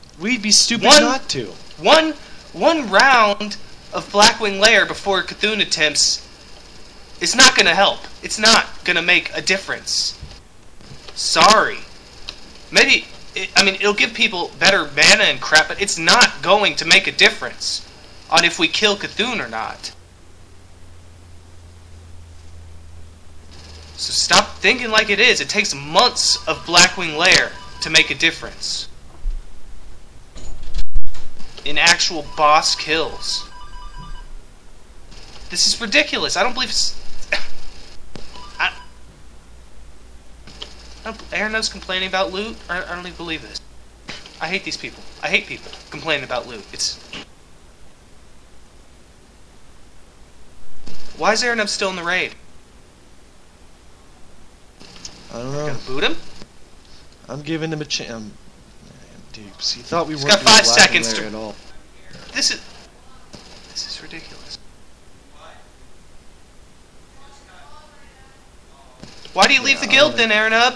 We'd be stupid One- not to. One round of Blackwing Lair before Cthulhu attempts is not going to help. It's not going to make a difference. Sorry. Maybe, it'll give people better mana and crap, but it's not going to make a difference on if we kill Cthulhu or not. So stop thinking like it is. It takes months of Blackwing Lair to make a difference in actual boss kills. This is ridiculous. I don't believe Arano's complaining about loot. I don't even believe this. I hate these people. I hate people complaining about loot. Why is Arano still in the raid? I don't know. Gonna boot him? I'm giving him a chance. Man, dupes. He thought we He's weren't got doing 5 Black seconds and to- Lair at all. This is ridiculous. Why do you leave the guild then, Aranub?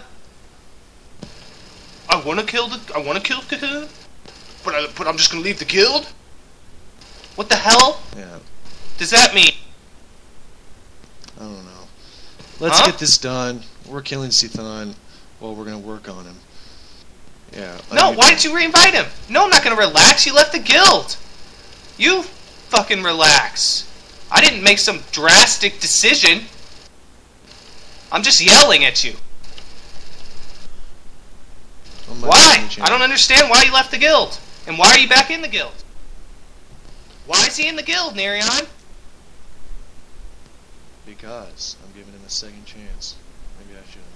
I want to kill Cthulhu, but I'm just gonna leave the guild. What the hell Yeah, does that mean? I don't know. Let's Huh? get this done. We're killing Sithon while we're gonna work on him. Yeah. No, why did you reinvite him? No, I'm not gonna relax. You left the guild. You fucking relax. I didn't make some drastic decision. I'm just yelling at you. Why? I don't understand why you left the guild. And why are you back in the guild? Why is he in the guild, Nerion? Because I'm giving him a second chance. Maybe I should.